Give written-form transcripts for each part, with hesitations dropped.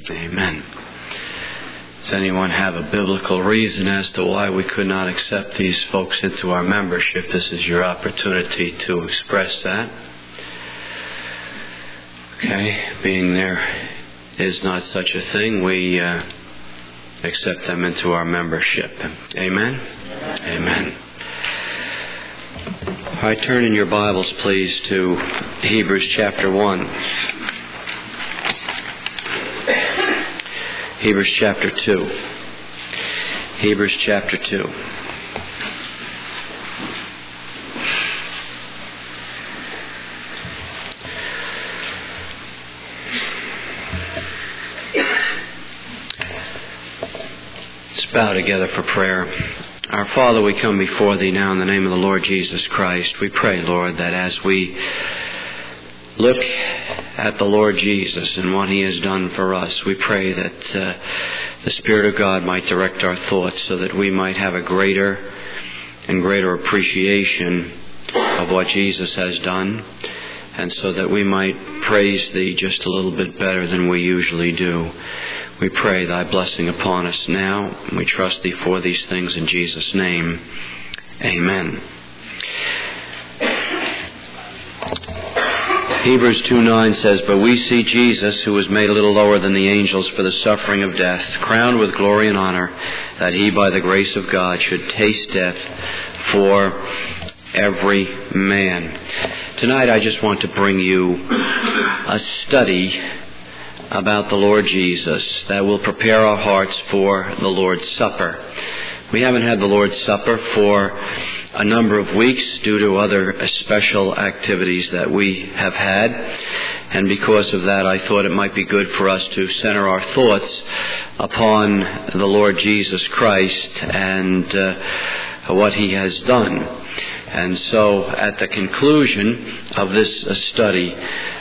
Amen. Does anyone have a biblical reason as to why we could not accept these folks into our membership? This is your opportunity to express that. Okay, being there is not such a thing, we accept them into our membership. Amen? Amen. All right, turn in your Bibles, please, to Hebrews chapter 1. Hebrews chapter 2. Hebrews chapter 2. Let's bow together for prayer. Our Father, we come before Thee now in the name of the Lord Jesus Christ. We pray, Lord, that as we look at the Lord Jesus and what He has done for us, we pray that the Spirit of God might direct our thoughts so that we might have a greater and greater appreciation of what Jesus has done, and so that we might praise Thee just a little bit better than we usually do. We pray Thy blessing upon us now, and we trust Thee for these things in Jesus' name. Amen. Hebrews 2:9 says, "But we see Jesus, who was made a little lower than the angels for the suffering of death, crowned with glory and honor, that He, by the grace of God, should taste death for every man." Tonight I just want to bring you a study about the Lord Jesus that will prepare our hearts for the Lord's Supper. We haven't had the Lord's Supper for a number of weeks due to other special activities that we have had, and because of that I thought it might be good for us to center our thoughts upon the Lord Jesus Christ and what He has done. And so at the conclusion of this study,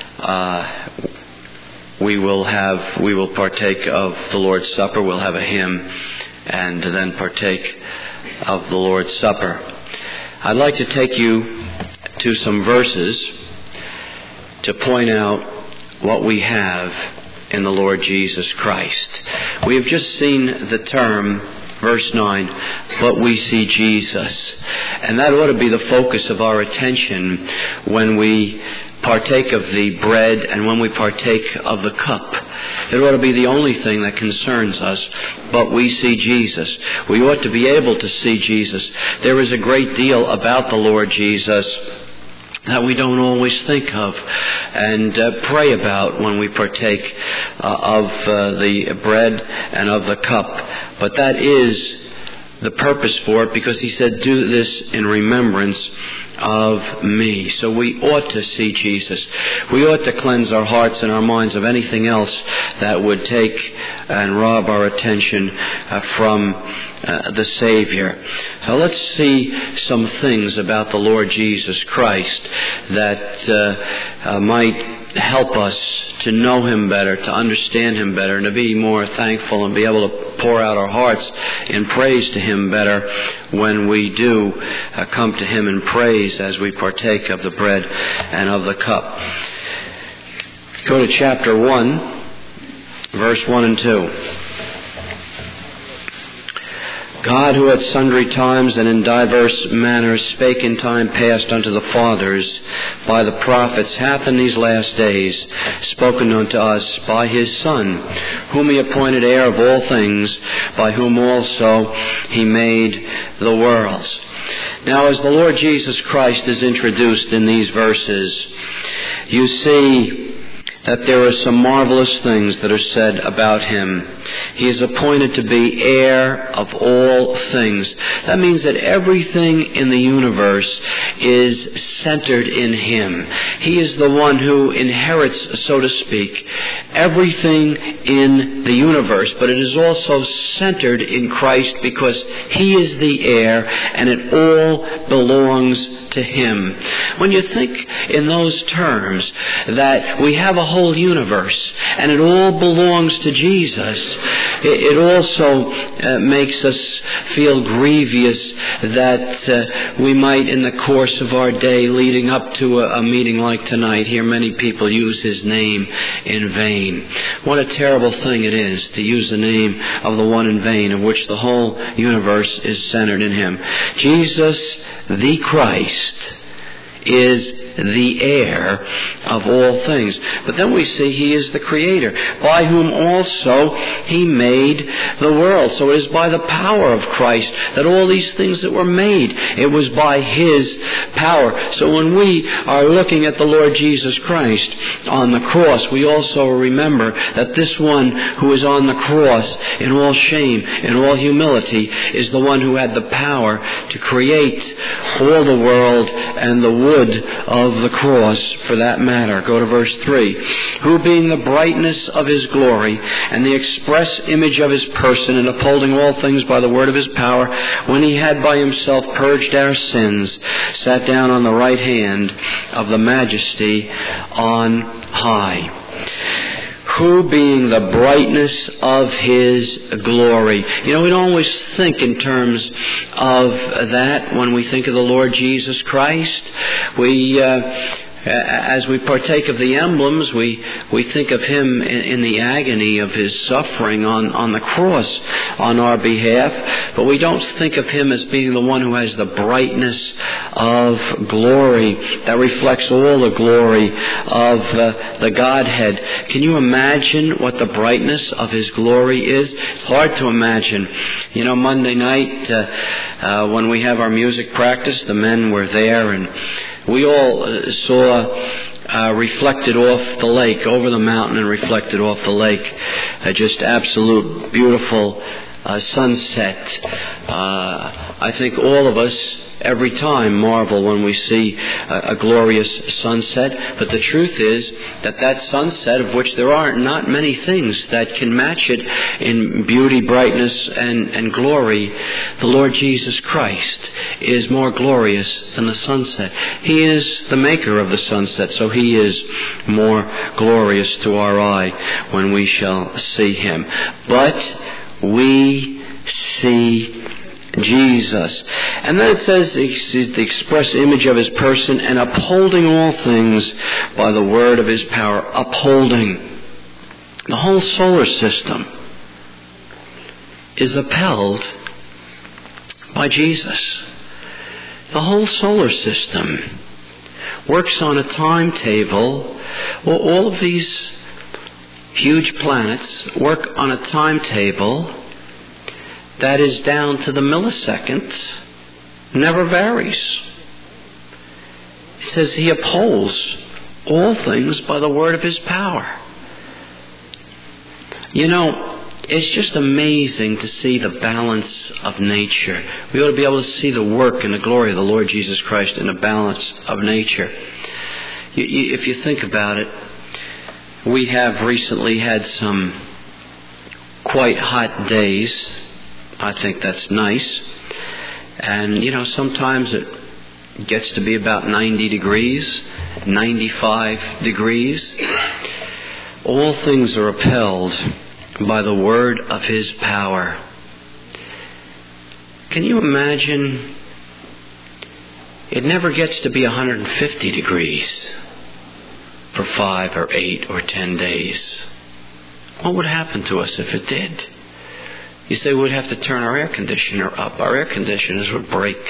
we will partake of the Lord's Supper. We'll have a hymn and then partake of the Lord's Supper. I'd like to take you to some verses to point out what we have in the Lord Jesus Christ. We have just seen the term, verse 9, "But we see Jesus." And that ought to be the focus of our attention when we partake of the bread and when we partake of the cup. It ought to be the only thing that concerns us. But we see Jesus. We ought to be able to see Jesus. There is a great deal about the Lord Jesus that we don't always think of and pray about when we partake of the bread and of the cup. But that is the purpose for it, because He said, "Do this in remembrance of me." So we ought to see Jesus. We ought to cleanse our hearts and our minds of anything else that would take and rob our attention from the Savior. So let's see some things about the Lord Jesus Christ that might help us to know Him better, to understand Him better, and to be more thankful and be able to pour out our hearts in praise to Him better when we do come to Him in praise as we partake of the bread and of the cup. Go to chapter 1, verse 1 and 2. "God, who at sundry times and in diverse manners spake in time past unto the fathers by the prophets, hath in these last days spoken unto us by His Son, whom He appointed heir of all things, by whom also He made the worlds." Now, as the Lord Jesus Christ is introduced in these verses, you see that there are some marvelous things that are said about Him. He is appointed to be heir of all things. That means that everything in the universe is centered in Him. He is the one who inherits, so to speak, everything in the universe, but it is also centered in Christ because He is the heir and it all belongs to Him. When you think in those terms that we have a whole universe and it all belongs to Jesus, it also makes us feel grievous that we might, in the course of our day leading up to a meeting like tonight, hear many people use His name in vain. What a terrible thing it is to use the name of the one in vain, of which the whole universe is centered in Him. Jesus, the Christ, is the heir of all things. But then we see He is the Creator, by whom also He made the world. So it is by the power of Christ that all these things that were made, it was by His power. So when we are looking at the Lord Jesus Christ on the cross, we also remember that this one who is on the cross in all shame, in all humility, is the one who had the power to create all the world and the wood of the cross, for that matter. Go to verse 3. Who, being the brightness of His glory and the express image of His person, and upholding all things by the word of His power, when He had by Himself purged our sins, sat down on the right hand of the Majesty on high. Who, being the brightness of His glory. You know, we don't always think in terms of that when we think of the Lord Jesus Christ. As we partake of the emblems, we think of Him in the agony of His suffering on the cross on our behalf, but we don't think of Him as being the one who has the brightness of glory that reflects all the glory of the Godhead. Can you imagine what the brightness of His glory is? It's hard to imagine. You know, Monday night when we have our music practice, the men were there, and we all saw reflected off the lake, over the mountain and reflected off the lake, just absolute beautiful sunset. I think all of us every time marvel when we see a glorious sunset. But the truth is that sunset, of which there are not many things that can match it in beauty, brightness, and glory, the Lord Jesus Christ is more glorious than the sunset. He is the maker of the sunset, so He is more glorious to our eye when we shall see Him. But we see Jesus. And then it says He's the express image of His person, and upholding all things by the word of His power. Upholding. The whole solar system is upheld by Jesus. The whole solar system works on a timetable. Well, all of these huge planets work on a timetable that is down to the millisecond, never varies. It says He upholds all things by the word of His power. You know, it's just amazing to see the balance of nature. We ought to be able to see the work and the glory of the Lord Jesus Christ in the balance of nature. If you think about it, we have recently had some quite hot days. I think that's nice. And, you know, sometimes it gets to be about 90 degrees, 95 degrees. All things are upheld by the word of His power. Can you imagine? It never gets to be 150 degrees for 5 or 8 or 10 days. What would happen to us if it did? You say we'd have to turn our air conditioner up. Our air conditioners would break.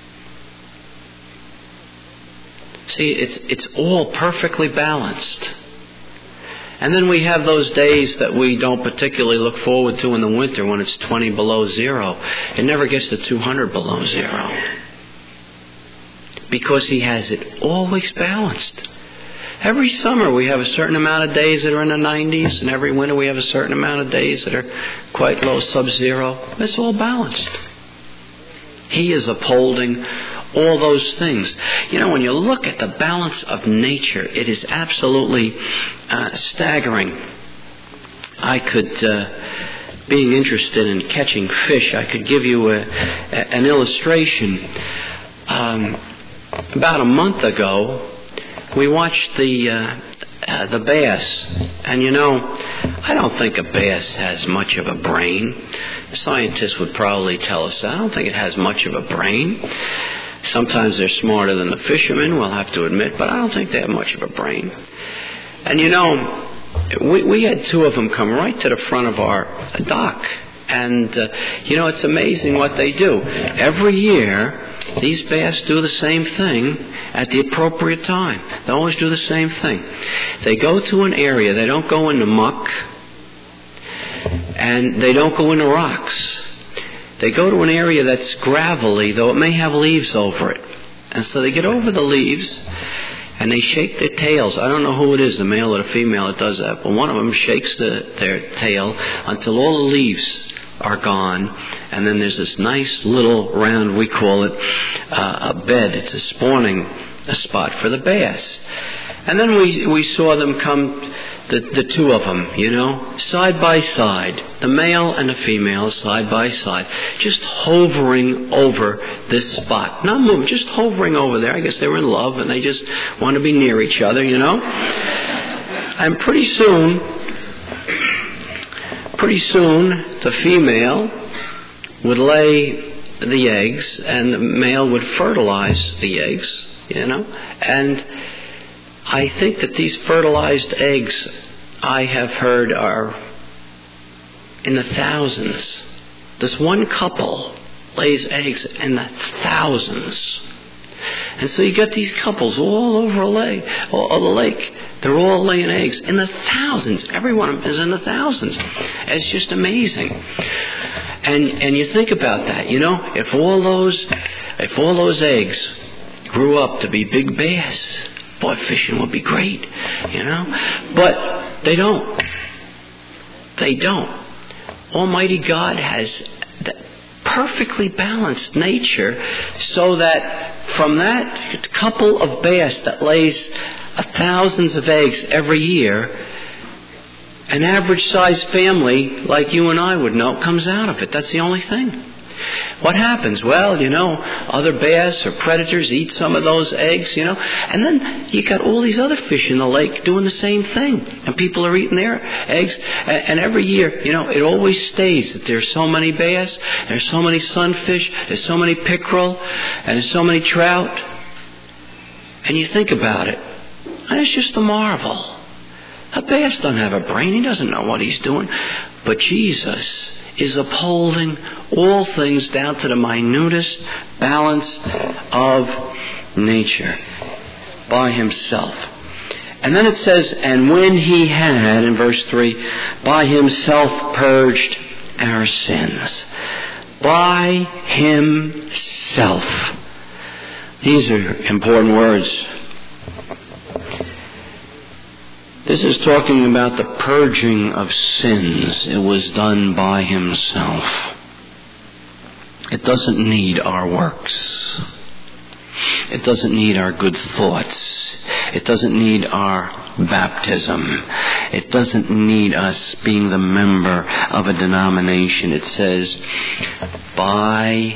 See, it's all perfectly balanced. And then we have those days that we don't particularly look forward to in the winter when it's 20 below zero. It never gets to 200 below zero. Because He has it always balanced. Every summer we have a certain amount of days that are in the 90s, and every winter we have a certain amount of days that are quite low, sub-zero. It's all balanced. He is upholding all those things. You know, when you look at the balance of nature, it is absolutely staggering. I could, being interested in catching fish, I could give you an illustration. About a month ago, we watched the the bass. And I don't think a bass has much of a brain. Scientists would probably tell us that. I don't think it has much of a brain. Sometimes they're smarter than the fishermen, we'll have to admit, but I don't think they have much of a brain. And we had two of them come right to the front of our dock. And, it's amazing what they do. Every year, these bass do the same thing at the appropriate time. They always do the same thing. They go to an area. They don't go into muck. And they don't go into rocks. They go to an area that's gravelly, though it may have leaves over it. And so they get over the leaves, and they shake their tails. I don't know who it is, the male or the female that does that, but one of them shakes their tail until all the leaves are gone, and then there's this nice little round, we call it a bed. It's a spawning spot for the bass. And then we saw them come, the two of them, side by side, the male and the female side by side, just hovering over this spot. Not moving, just hovering over there. I guess they were in love and they just want to be near each other, And pretty soon, the female would lay the eggs and the male would fertilize the eggs, And I think that these fertilized eggs, I have heard, are in the thousands. This one couple lays eggs in the thousands. And so you get these couples all over the lake. They're all laying eggs in the thousands. Every one of them is in the thousands. It's just amazing. And you think about that, if all those eggs grew up to be big bass, boy, fishing would be great, But they don't. They don't. Almighty God has perfectly balanced nature so that from that couple of bass that lays thousands of eggs every year, an average-sized family like you and I would know comes out of it. That's the only thing. What happens? Well, other bass or predators eat some of those eggs, and then you got all these other fish in the lake doing the same thing, and people are eating their eggs, and every year, it always stays that there's so many bass, there's so many sunfish, there's so many pickerel, and there's so many trout, and you think about it, and it's just a marvel. A bass doesn't have a brain, he doesn't know what he's doing, but Jesus is upholding all things down to the minutest balance of nature by himself. And then it says, and when he had, in verse 3, by himself purged our sins. By himself. These are important words. This is talking about the purging of sins. It was done by himself. It doesn't need our works. It doesn't need our good thoughts. It doesn't need our baptism. It doesn't need us being the member of a denomination. It says, by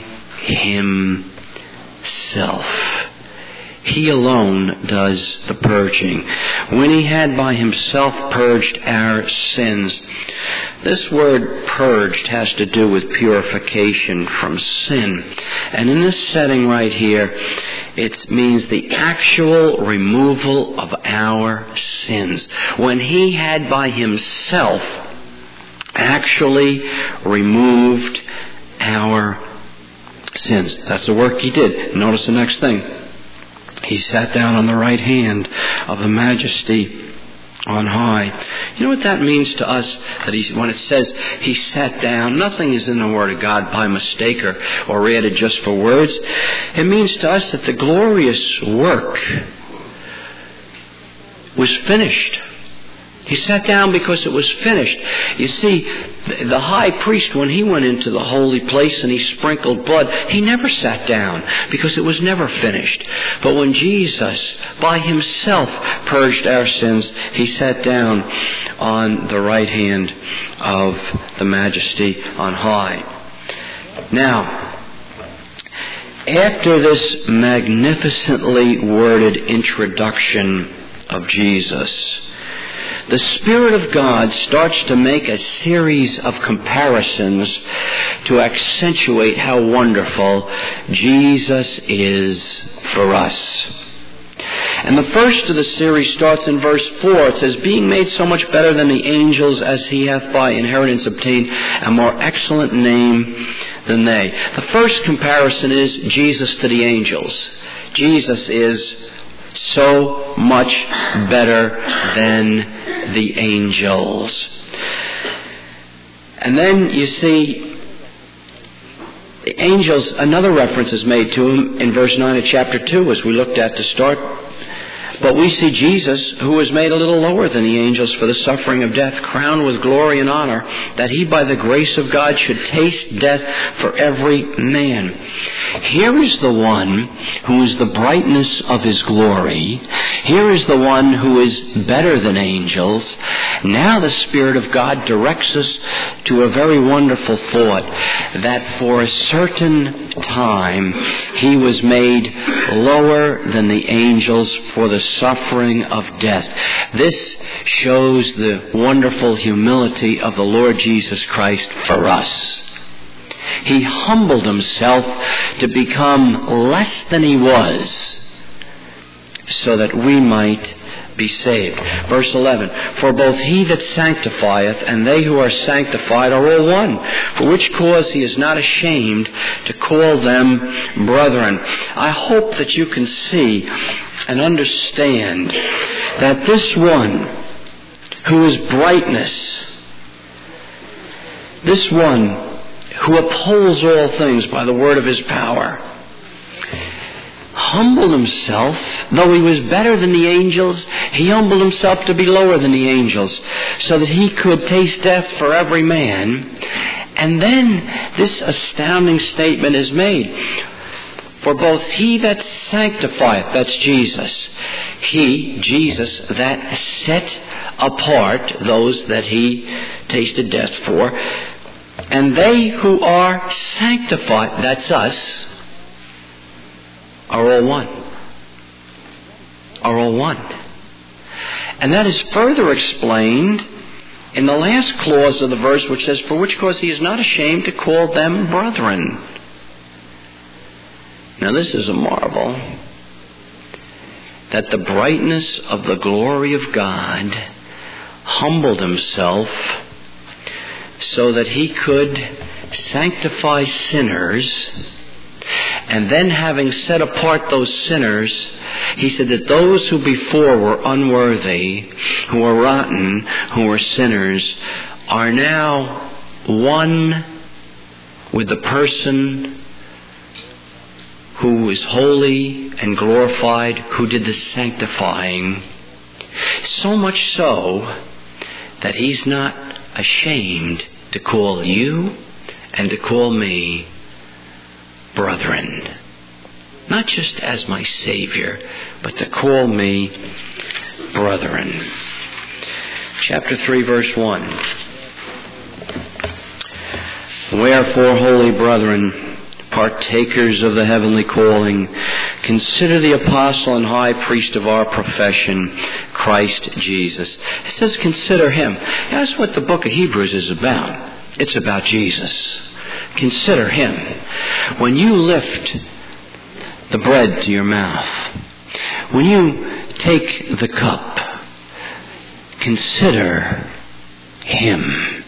himself. He alone does the purging. When he had by himself purged our sins. This word purged has to do with purification from sin. And in this setting right here, it means the actual removal of our sins. When he had by himself actually removed our sins. That's the work he did. Notice the next thing. He sat down on the right hand of the Majesty on high. You know what that means to us? That when it says he sat down, nothing is in the Word of God by mistake or added just for words. It means to us that the glorious work was finished. He sat down because it was finished. You see, the high priest, when he went into the holy place and he sprinkled blood, he never sat down because it was never finished. But when Jesus, by himself, purged our sins, he sat down on the right hand of the Majesty on high. Now, after this magnificently worded introduction of Jesus, the Spirit of God starts to make a series of comparisons to accentuate how wonderful Jesus is for us. And the first of the series starts in verse 4. It says, being made so much better than the angels, as he hath by inheritance obtained a more excellent name than they. The first comparison is Jesus to the angels. Jesus is so much better than the angels. And then you see the angels, another reference is made to him in verse 9 of chapter 2, as we looked at to start. But we see Jesus, who was made a little lower than the angels for the suffering of death, crowned with glory and honor, that he by the grace of God should taste death for every man. Here is the one who is the brightness of his glory. Here is the one who is better than angels. Now the Spirit of God directs us to a very wonderful thought, that for a certain time he was made lower than the angels for the suffering of death. This shows the wonderful humility of the Lord Jesus Christ for us. He humbled himself to become less than he was, so that we might be saved. Verse 11, for both he that sanctifieth and they who are sanctified are all one, for which cause he is not ashamed to call them brethren. I hope that you can see and understand that this one who is brightness, this one who upholds all things by the word of his power, humbled himself. Though he was better than the angels, he humbled himself to be lower than the angels, so that he could taste death for every man. And then this astounding statement is made. For both he that sanctifieth, that's Jesus, he, Jesus, that set apart those that he tasted death for, and they who are sanctified, that's us, are all one. Are all one. And that is further explained in the last clause of the verse, which says, for which cause he is not ashamed to call them brethren. Now this is a marvel, that the brightness of the glory of God humbled himself so that he could sanctify sinners. And then, having set apart those sinners, he said that those who before were unworthy, who were rotten, who were sinners, are now one with the person who is holy and glorified, who did the sanctifying. So much so that he's not ashamed to call you and to call me brethren. Not just as my Savior, but to call me brethren. Chapter 3, verse 1. Wherefore, holy brethren, partakers of the heavenly calling, consider the apostle and high priest of our profession, Christ Jesus. It says consider him. That's what the book of Hebrews is about. It's about Jesus. Consider him. When you lift the bread to your mouth, when you take the cup, consider him.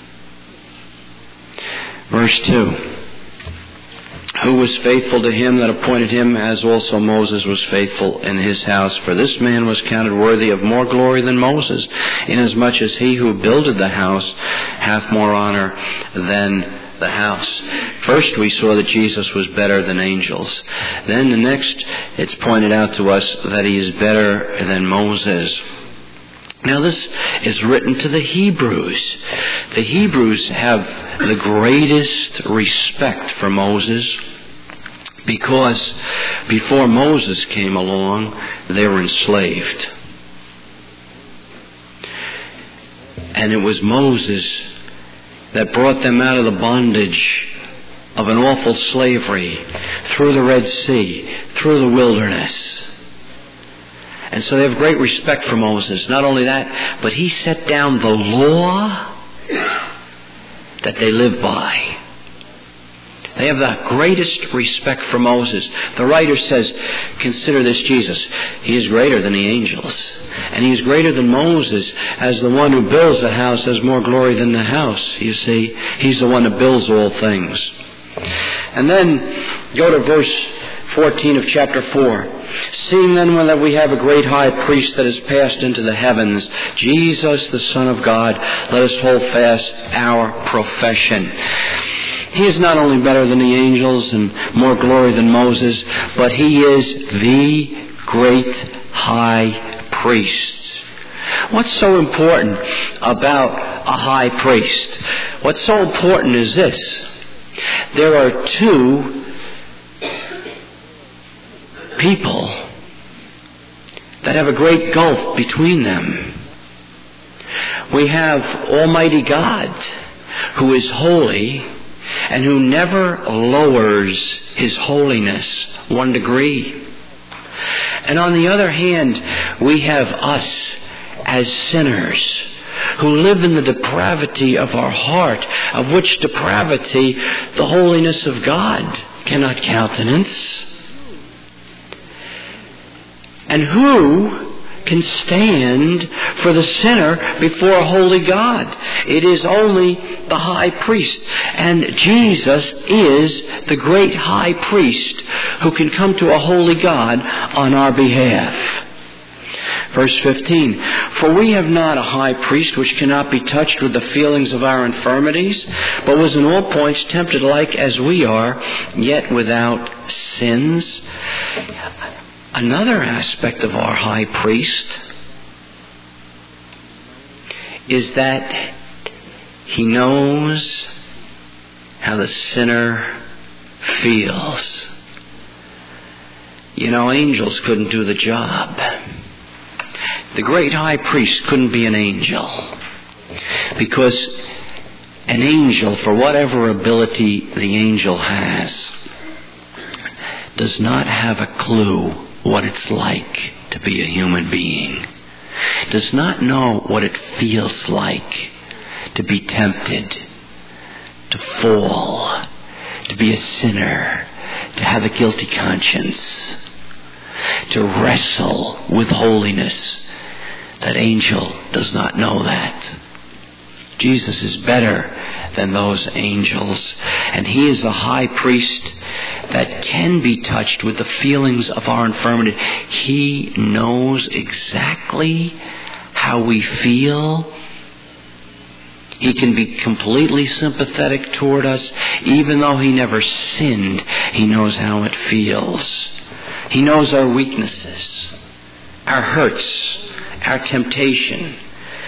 Verse 2. Who was faithful to him that appointed him, as also Moses was faithful in his house. For this man was counted worthy of more glory than Moses, inasmuch as he who builded the house hath more honor than the house. First we saw that Jesus was better than angels. Then the next, it's pointed out to us that he is better than Moses. Now this is written to the Hebrews. The Hebrews have the greatest respect for Moses, because before Moses came along, they were enslaved. And it was Moses that brought them out of the bondage of an awful slavery, through the Red Sea, through the wilderness. And so they have great respect for Moses. Not only that, but he set down the law that they live by. They have the greatest respect for Moses. The writer says, consider this Jesus. He is greater than the angels. And he is greater than Moses, as the one who builds the house has more glory than the house. You see, he's the one that builds all things. And then go to verse 14 of chapter 4. Seeing then that we have a great high priest that has passed into the heavens, Jesus the Son of God, let us hold fast our profession. He is not only better than the angels and more glory than Moses, but he is the great high priest. What's so important about a high priest? What's so important is this. There are two people that have a great gulf between them. We have Almighty God, who is holy and who never lowers his holiness 1 degree. And on the other hand, we have us as sinners who live in the depravity of our heart, of which depravity the holiness of God cannot countenance. And who can stand for the sinner before a holy God? It is only the high priest. And Jesus is the great high priest who can come to a holy God on our behalf. Verse 15, for we have not a high priest which cannot be touched with the feelings of our infirmities, but was in all points tempted like as we are, yet without sins. Another aspect of our high priest is that he knows how the sinner feels. You know, angels couldn't do the job. The great high priest couldn't be an angel, because an angel, for whatever ability the angel has, does not have a clue what it's like to be a human being, does not know what it feels like to be tempted, to fall, to be a sinner, to have a guilty conscience, to wrestle with holiness. That angel does not know that. Jesus is better than those angels, and he is a high priest that can be touched with the feelings of our infirmity. He knows exactly how we feel. He can be completely sympathetic toward us. Even though he never sinned, he knows how it feels. He knows our weaknesses, our hurts, our temptation.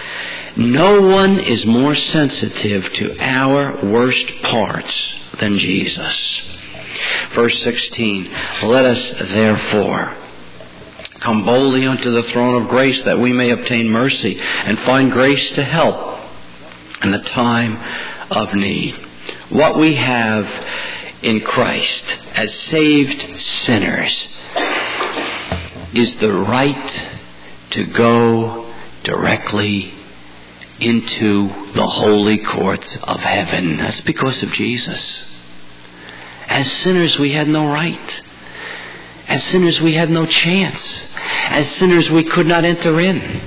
No one is more sensitive to our worst parts than Jesus. Verse 16, let us therefore come boldly unto the throne of grace, that we may obtain mercy and find grace to help in the time of need. What we have in Christ as saved sinners is the right to go directly into the holy courts of heaven. That's because of Jesus. As sinners, we had no right. As sinners, we had no chance. As sinners, we could not enter in.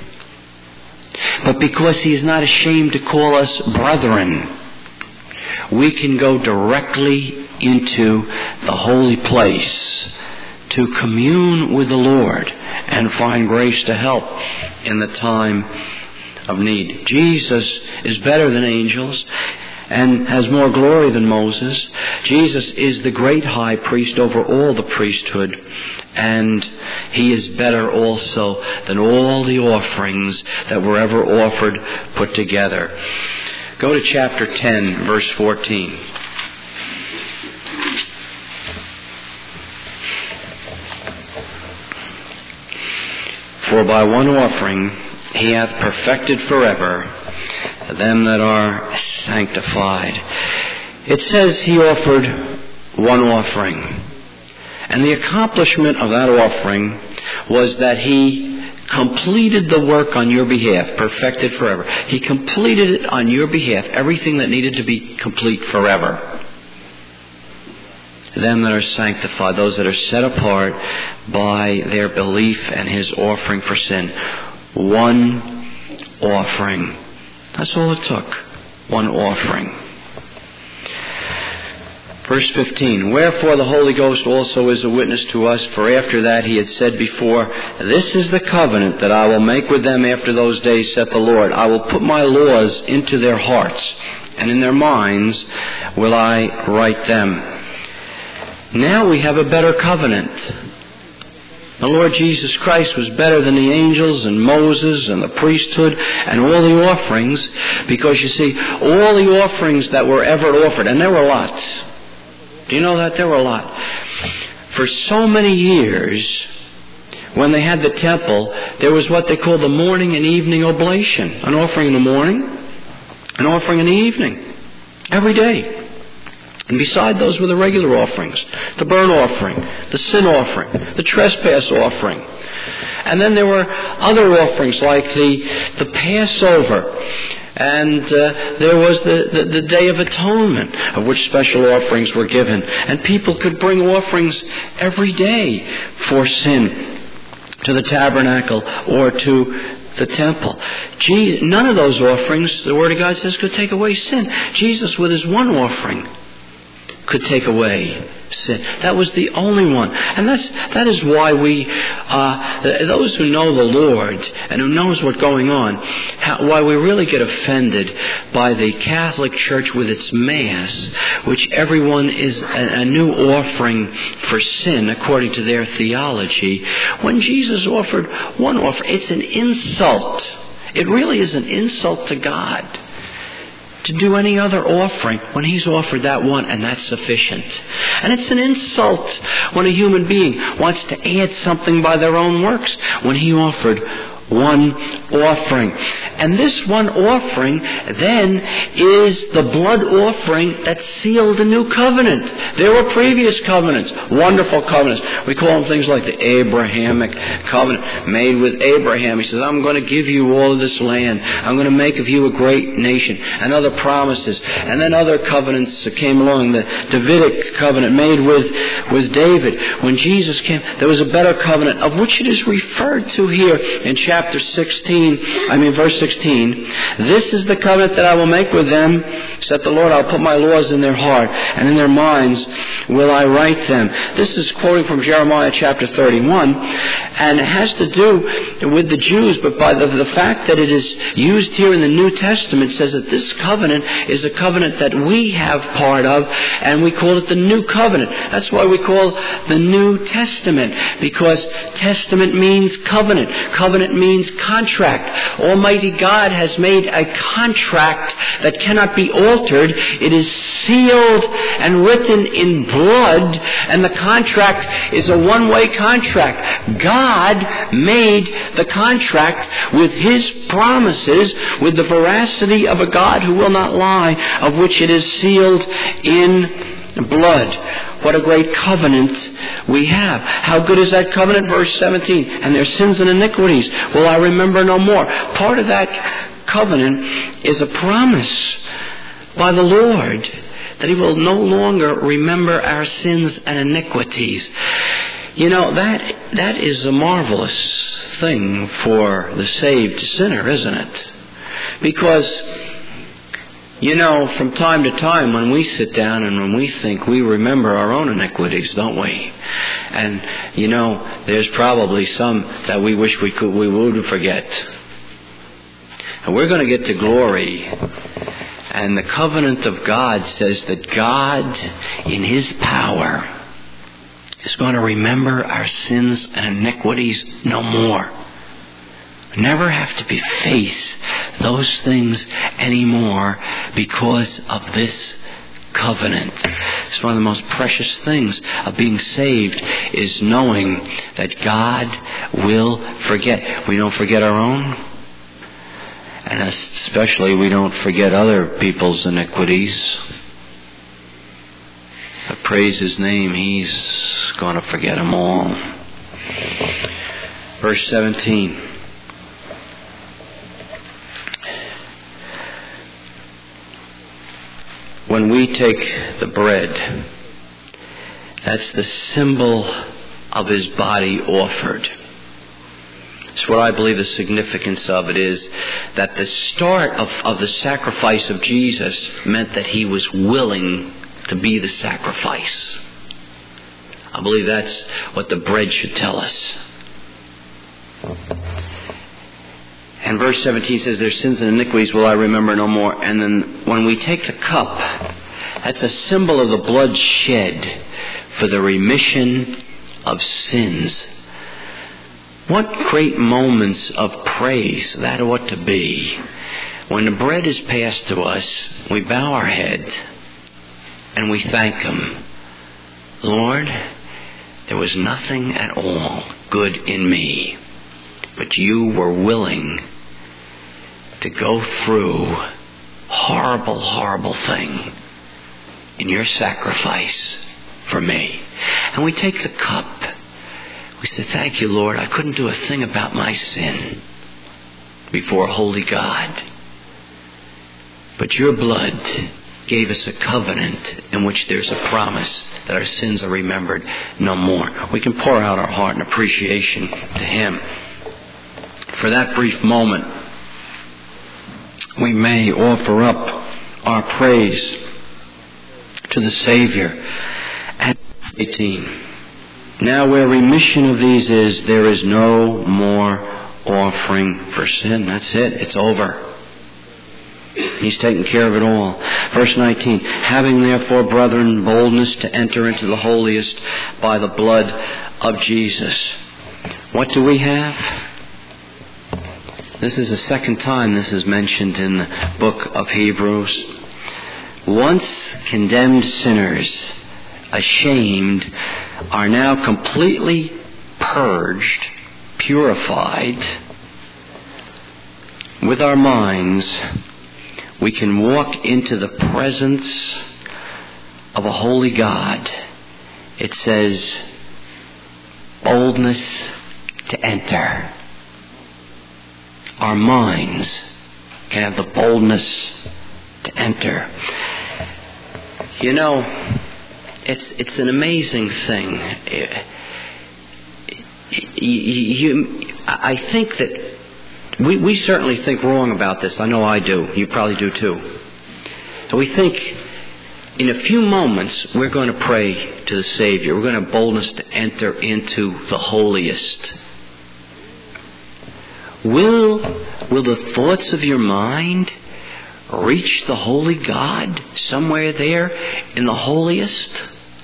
But because he is not ashamed to call us brethren, we can go directly into the holy place to commune with the Lord and find grace to help in the time of need. Jesus is better than angels and has more glory than Moses. Jesus is the great high priest over all the priesthood, and he is better also than all the offerings that were ever offered put together. Go to chapter 10, verse 14. For by one offering he hath perfected forever them that are sanctified. It says he offered one offering. And the accomplishment of that offering was that he completed the work on your behalf, perfected forever. He completed it on your behalf, everything that needed to be complete forever. Them that are sanctified, those that are set apart by their belief and His offering for sin. One offering. That's all it took. One offering. Verse 15, wherefore the Holy Ghost also is a witness to us, for after that He had said before, this is the covenant that I will make with them after those days, saith the Lord. I will put my laws into their hearts, and in their minds will I write them. Now we have a better covenant. The Lord Jesus Christ was better than the angels and Moses and the priesthood and all the offerings, because you see, all the offerings that were ever offered, and there were a lot. Do you know that? There were a lot. For so many years, when they had the temple, there was what they called the morning and evening oblation. An offering in the morning, an offering in the evening. Every day. And beside those were the regular offerings. The burnt offering, the sin offering, the trespass offering. And then there were other offerings like the Passover. And there was the Day of Atonement, of which special offerings were given. And people could bring offerings every day for sin to the tabernacle or to the temple. None of those offerings, the Word of God says, could take away sin. Jesus, with His one offering, could take away sin. That was the only one. And that is why we, those who know the Lord and who knows what's going on, why we really get offended by the Catholic Church with its Mass, which everyone is a new offering for sin according to their theology. When Jesus offered one offering, it's an insult. It really is an insult to God to do any other offering when He's offered that one, and that's sufficient. And it's an insult when a human being wants to add something by their own works, when He offered one offering. And this one offering then is the blood offering that sealed the new covenant. There were previous covenants, wonderful covenants. We call them things like the Abrahamic covenant, made with Abraham. He says, I'm going to give you all of this land. I'm going to make of you a great nation. And other promises. And then other covenants came along. The Davidic covenant made with David. When Jesus came, there was a better covenant, of which it is referred to here in verse 16, this is the covenant that I will make with them, saith the Lord, I'll put my laws in their heart, and in their minds will I write them. This is quoting from Jeremiah chapter 31, and it has to do with the Jews, but by the fact that it is used here in the New Testament, says that this covenant is a covenant that we have part of, and we call it the New Covenant. That's why we call the New Testament, because testament means covenant. Covenant means contract. Almighty God has made a contract that cannot be altered. It is sealed and written in blood, and the contract is a one-way contract. God made the contract with His promises, with the veracity of a God who will not lie, of which it is sealed in blood. What a great covenant we have. How good is that covenant? Verse 17. And their sins and iniquities will I remember no more. Part of that covenant is a promise by the Lord that He will no longer remember our sins and iniquities. You know, that is a marvelous thing for the saved sinner, isn't it? Because, you know, from time to time when we sit down and when we think, we remember our own iniquities, don't we? And, you know, there's probably some that we wish we would forget. And we're going to get to glory. And the covenant of God says that God, in His power, is going to remember our sins and iniquities no more. Never have to face those things anymore because of this covenant. It's one of the most precious things of being saved, is knowing that God will forget. We don't forget our own, and especially we don't forget other people's iniquities. But praise His name, He's going to forget them all. Verse 17. when we take the bread, that's the symbol of His body offered. So what I believe the significance of it is that the start of the sacrifice of Jesus meant that He was willing to be the sacrifice. I believe that's what the bread should tell us. And verse 17 says, their sins and iniquities will I remember no more. And then when we take the cup, that's a symbol of the blood shed for the remission of sins. What great moments of praise that ought to be. When the bread is passed to us, we bow our head and we thank Him. Lord, there was nothing at all good in me, but You were willing to go through horrible, horrible thing in Your sacrifice for me. And we take the cup. We say, thank You, Lord. I couldn't do a thing about my sin before a holy God. But Your blood gave us a covenant in which there's a promise that our sins are remembered no more. We can pour out our heart in appreciation to Him. For that brief moment, we may offer up our praise to the Savior. At 18. Now where remission of these is, there is no more offering for sin. That's it. It's over. He's taken care of it all. Verse 19. Having therefore, brethren, boldness to enter into the holiest by the blood of Jesus. What do we have? This is the second time this is mentioned in the book of Hebrews. Once condemned sinners, ashamed, are now completely purged, purified. With our minds, we can walk into the presence of a holy God. It says, boldness to enter. Our minds can have the boldness to enter. You know, it's an amazing thing. I think that we certainly think wrong about this. I know I do. You probably do too. So we think in a few moments we're going to pray to the Savior. We're going to have boldness to enter into the holiest. Will the thoughts of your mind reach the holy God somewhere there in the holiest?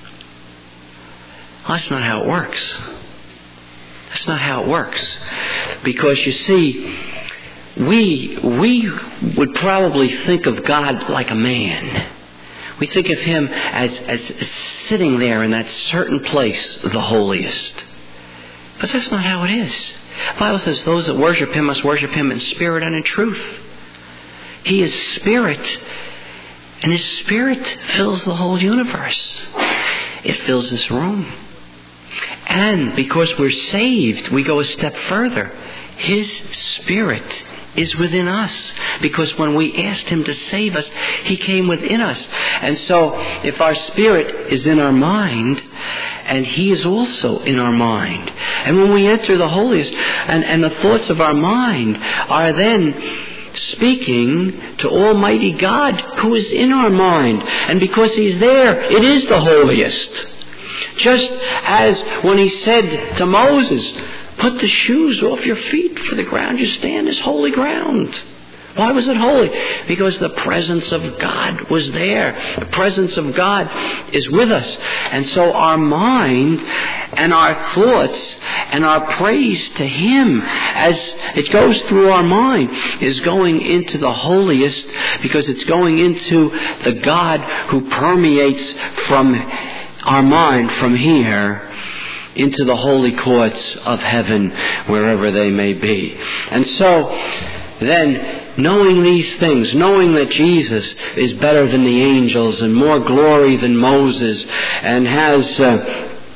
Well, that's not how it works. That's not how it works. Because you see, we would probably think of God like a man. We think of Him as sitting there in that certain place, the holiest. But that's not how it is. The Bible says those that worship Him must worship Him in spirit and in truth. He is Spirit, and His Spirit fills the whole universe. It fills this room. And because we're saved, we go a step further. His Spirit is within us. Because when we asked Him to save us, He came within us. And so, if our spirit is in our mind, and He is also in our mind, and when we enter the holiest, and the thoughts of our mind are then speaking to Almighty God who is in our mind. And because He's there, it is the holiest. Just as when He said to Moses, put the shoes off your feet, for the ground you stand is holy ground. Why was it holy? Because the presence of God was there. The presence of God is with us. And so our mind and our thoughts and our praise to Him as it goes through our mind is going into the holiest, because it's going into the God who permeates from our mind from here into the holy courts of heaven, wherever they may be. And so then, knowing these things, knowing that Jesus is better than the angels and more glory than Moses, and has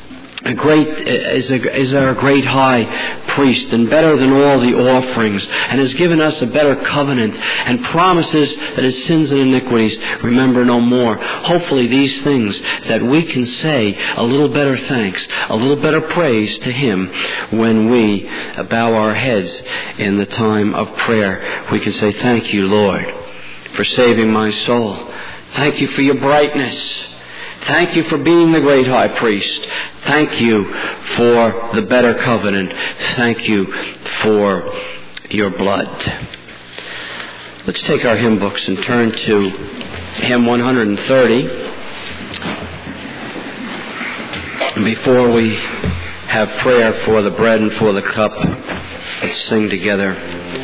is our great high priest, and better than all the offerings, and has given us a better covenant, and promises that his sins and iniquities remember no more. Hopefully these things, that we can say a little better thanks, a little better praise to him when we bow our heads in the time of prayer. We can say, thank you, Lord, for saving my soul. Thank you for your brightness. Thank you for being the great high priest. Thank you for the better covenant. Thank you for your blood. Let's take our hymn books and turn to hymn 130. And before we have prayer for the bread and for the cup, let's sing together